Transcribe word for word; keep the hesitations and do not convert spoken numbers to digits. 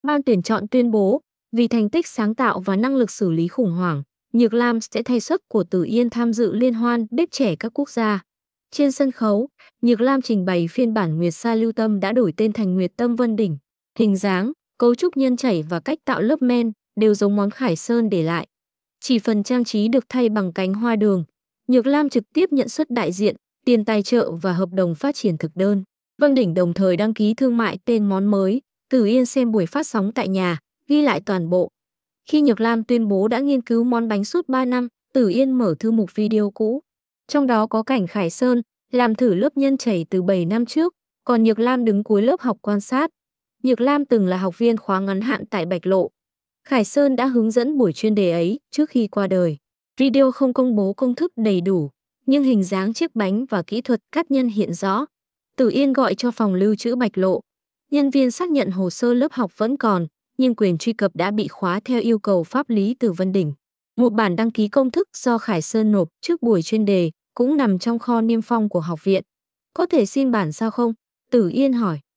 Ban tuyển chọn tuyên bố, vì thành tích sáng tạo và năng lực xử lý khủng hoảng, Nhược Lam sẽ thay sức của Tử Yên tham dự liên hoan bếp trẻ các quốc gia. Trên sân khấu, Nhược Lam trình bày phiên bản Nguyệt Sa Lưu Tâm đã đổi tên thành Nguyệt Tâm Vân Đỉnh. Hình dáng, cấu trúc nhân chảy và cách tạo lớp men đều giống món Khải Sơn để lại. Chỉ phần trang trí được thay bằng cánh hoa đường. Nhược Lam trực tiếp nhận xuất đại diện, tiền tài trợ và hợp đồng phát triển thực đơn. Vân Đỉnh đồng thời đăng ký thương mại tên món mới. Tử Yên xem buổi phát sóng tại nhà, ghi lại toàn bộ. Khi Nhược Lam tuyên bố đã nghiên cứu món bánh suốt ba năm, Tử Yên mở thư mục video cũ. Trong đó có cảnh Khải Sơn làm thử lớp nhân chảy từ bảy năm trước, còn Nhược Lam đứng cuối lớp học quan sát. Nhược Lam từng là học viên khóa ngắn hạn tại Bạch Lộ. Khải Sơn đã hướng dẫn buổi chuyên đề ấy trước khi qua đời. Video không công bố công thức đầy đủ, nhưng hình dáng chiếc bánh và kỹ thuật cắt nhân hiện rõ. Tử Yên gọi cho phòng lưu trữ Bạch Lộ. Nhân viên xác nhận hồ sơ lớp học vẫn còn, nhưng quyền truy cập đã bị khóa theo yêu cầu pháp lý từ Vân Đỉnh. Một bản đăng ký công thức do Khải Sơn nộp trước buổi chuyên đề cũng nằm trong kho niêm phong của học viện. Có thể xin bản sao không? Tử Yên hỏi.